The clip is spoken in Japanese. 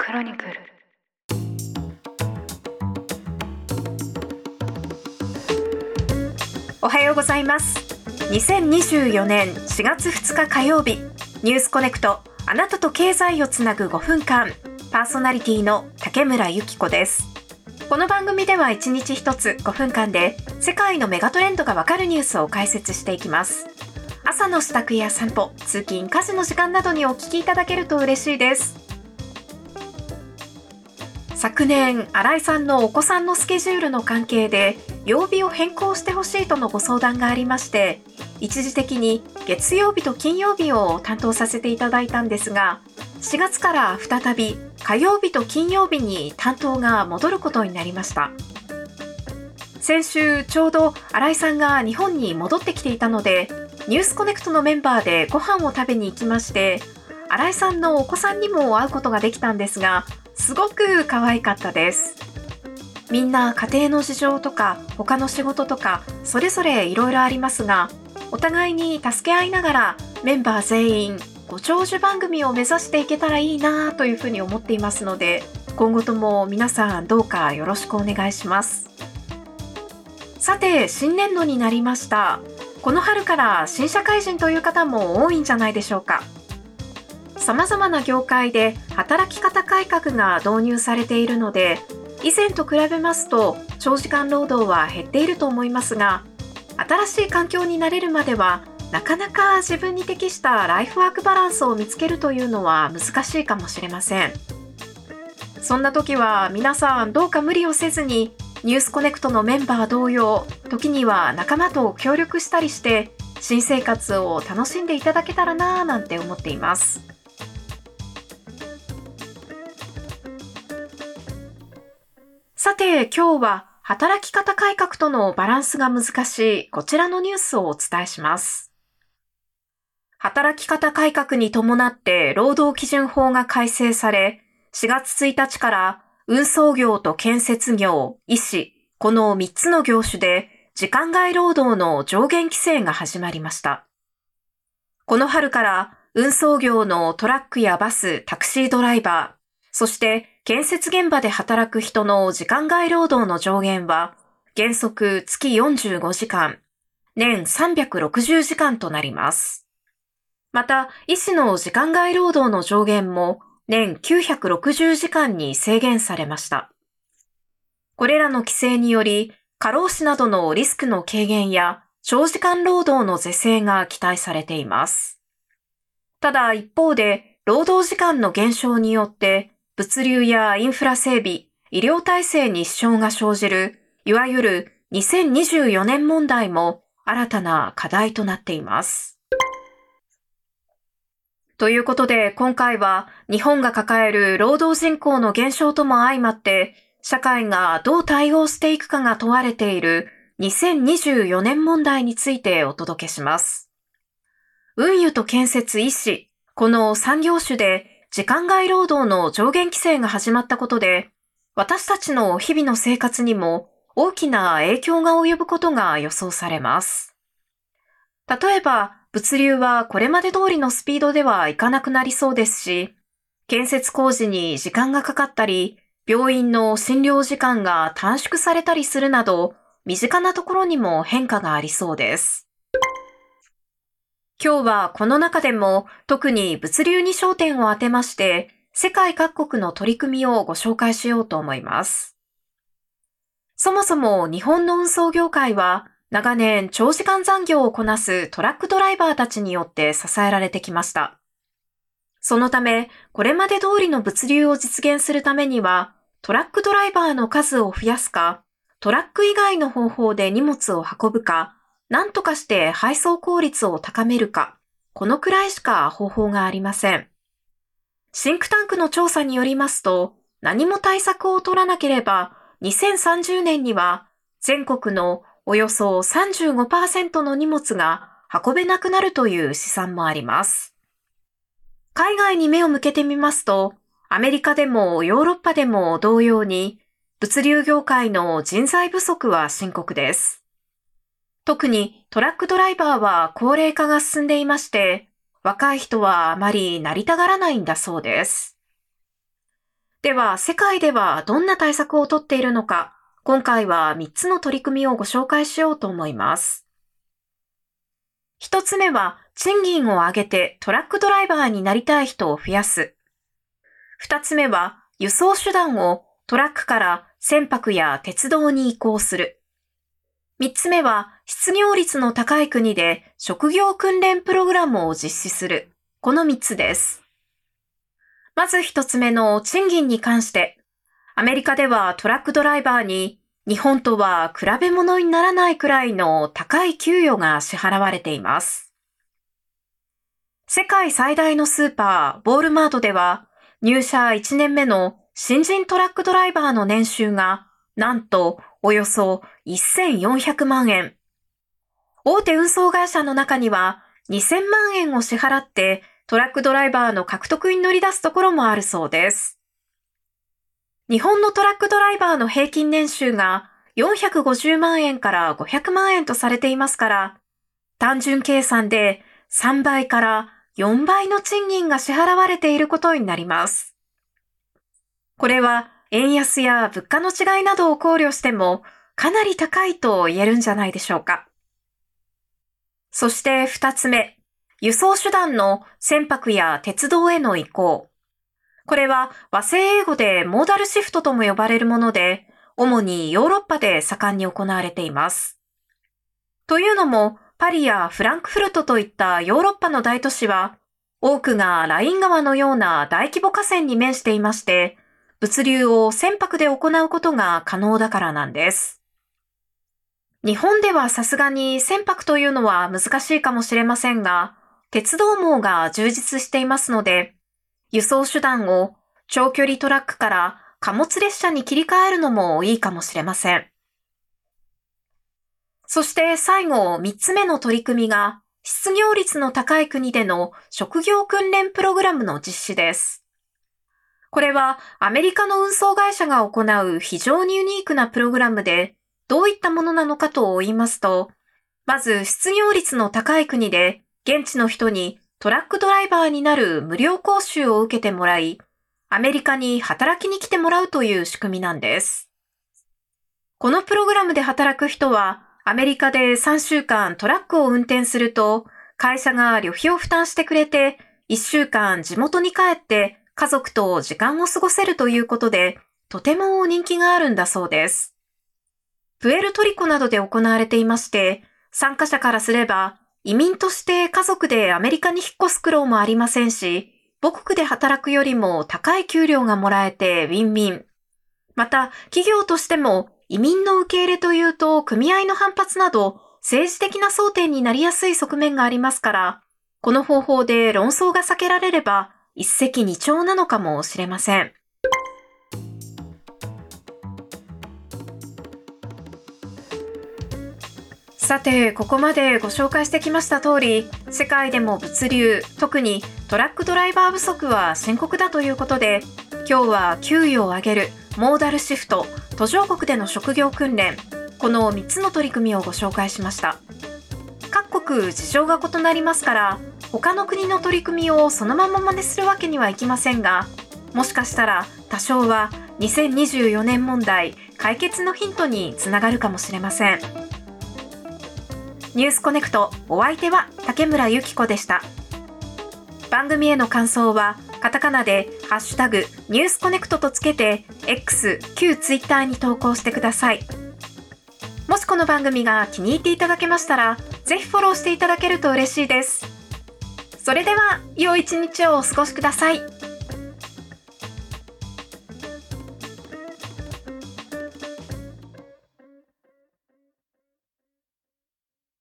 クロニクル。おはようございます。2024年4月2日火曜日、ニュースコネクト、あなたと経済をつなぐ5分間、パーソナリティの竹村由紀子です。この番組では1日1つ5分間で世界のメガトレンドがわかるニュースを解説していきます。朝の支度や散歩、通勤、家事の時間などにお聞きいただけると嬉しいです。昨年、新井さんのお子さんのスケジュールの関係で曜日を変更してほしいとのご相談がありまして、一時的に月曜日と金曜日を担当させていただいたんですが、4月から再び火曜日と金曜日に担当が戻ることになりました。先週ちょうど新井さんが日本に戻ってきていたので、ニュースコネクトのメンバーでご飯を食べに行きまして、新井さんのお子さんにも会うことができたんですが、すごく可愛かったです。みんな家庭の事情とか他の仕事とかそれぞれいろいろありますが、お互いに助け合いながらメンバー全員ご長寿番組を目指していけたらいいなというふうに思っていますので、今後とも皆さんどうかよろしくお願いします。さて、新年度になりました。この春から新社会人という方も多いんじゃないでしょうか。様々な業界で働き方改革が導入されているので、以前と比べますと長時間労働は減っていると思いますが、新しい環境に慣れるまではなかなか自分に適したライフワークバランスを見つけるというのは難しいかもしれません。そんな時は皆さんどうか無理をせずに、ニュースコネクトのメンバー同様、時には仲間と協力したりして新生活を楽しんでいただけたらなぁなんて思っています。さて、今日は働き方改革とのバランスが難しいこちらのニュースをお伝えします。働き方改革に伴って労働基準法が改正され、4月1日から運送業と建設業、医師、この3つの業種で時間外労働の上限規制が始まりました。この春から運送業のトラックやバス、タクシードライバー、そして建設現場で働く人の時間外労働の上限は原則月45時間、年360時間となります。また、医師の時間外労働の上限も年960時間に制限されました。これらの規制により、過労死などのリスクの軽減や長時間労働の是正が期待されています。ただ一方で、労働時間の減少によって物流やインフラ整備、医療体制に支障が生じる、いわゆる2024年問題も新たな課題となっています。ということで、今回は日本が抱える労働人口の減少とも相まって、社会がどう対応していくかが問われている2024年問題についてお届けします。運輸と建設医師、この3業種で時間外労働の上限規制が始まったことで、私たちの日々の生活にも大きな影響が及ぶことが予想されます。例えば、物流はこれまで通りのスピードではいかなくなりそうですし、建設工事に時間がかかったり、病院の診療時間が短縮されたりするなど、身近なところにも変化がありそうです。今日はこの中でも特に物流に焦点を当てまして、世界各国の取り組みをご紹介しようと思います。そもそも日本の運送業界は、長年長時間残業をこなすトラックドライバーたちによって支えられてきました。そのため、これまで通りの物流を実現するためには、トラックドライバーの数を増やすか、トラック以外の方法で荷物を運ぶか、何とかして配送効率を高めるか、このくらいしか方法がありません。シンクタンクの調査によりますと、何も対策を取らなければ、2030年には全国のおよそ 35% の荷物が運べなくなるという試算もあります。海外に目を向けてみますと、アメリカでもヨーロッパでも同様に、物流業界の人材不足は深刻です。特にトラックドライバーは高齢化が進んでいまして、若い人はあまりなりたがらないんだそうです。 では、世界ではどんな対策をとっているのか、今回は3つの取り組みをご紹介しようと思います。1つ目は、賃金を上げてトラックドライバーになりたい人を増やす。2つ目は、輸送手段をトラックから船舶や鉄道に移行する。3つ目は、失業率の高い国で職業訓練プログラムを実施する。この3つです。まず1つ目の賃金に関して、アメリカではトラックドライバーに日本とは比べ物にならないくらいの高い給与が支払われています。世界最大のスーパー、ウォールマートでは入社1年目の新人トラックドライバーの年収がなんとおよそ1400万円。大手運送会社の中には2000万円を支払ってトラックドライバーの獲得に乗り出すところもあるそうです。日本のトラックドライバーの平均年収が450万円から500万円とされていますから、単純計算で3倍から4倍の賃金が支払われていることになります。これは円安や物価の違いなどを考慮してもかなり高いと言えるんじゃないでしょうか。そして2つ目、輸送手段の船舶や鉄道への移行。これは和製英語でモーダルシフトとも呼ばれるもので、主にヨーロッパで盛んに行われています。というのも、パリやフランクフルトといったヨーロッパの大都市は、多くがライン川のような大規模河川に面していまして、物流を船舶で行うことが可能だからなんです。日本ではさすがに船舶というのは難しいかもしれませんが、鉄道網が充実していますので、輸送手段を長距離トラックから貨物列車に切り替えるのもいいかもしれません。そして最後3つ目の取り組みが失業率の高い国での職業訓練プログラムの実施です。これはアメリカの運送会社が行う非常にユニークなプログラムで、どういったものなのかと言いますと、まず失業率の高い国で現地の人にトラックドライバーになる無料講習を受けてもらい、アメリカに働きに来てもらうという仕組みなんです。このプログラムで働く人は、アメリカで3週間トラックを運転すると、会社が旅費を負担してくれて、1週間地元に帰って家族と時間を過ごせるということで、とても人気があるんだそうです。プエルトリコなどで行われていまして、参加者からすれば、移民として家族でアメリカに引っ越す苦労もありませんし、母国で働くよりも高い給料がもらえてウィンウィン。また、企業としても移民の受け入れというと組合の反発など政治的な争点になりやすい側面がありますから、この方法で論争が避けられれば一石二鳥なのかもしれません。さて、ここまでご紹介してきました通り、世界でも物流、特にトラックドライバー不足は深刻だということで、今日は給与を上げる、モーダルシフト、途上国での職業訓練、この3つの取り組みをご紹介しました。各国事情が異なりますから、他の国の取り組みをそのまま真似するわけにはいきませんが、もしかしたら多少は2024年問題解決のヒントにつながるかもしれません。ニュースコネクト、お相手は竹村由紀子でした。番組への感想はカタカナでハッシュタグニュースコネクトとつけて X、旧ツイッターに投稿してください。もしこの番組が気に入っていただけましたら、ぜひフォローしていただけると嬉しいです。それでは良い一日をお過ごしください。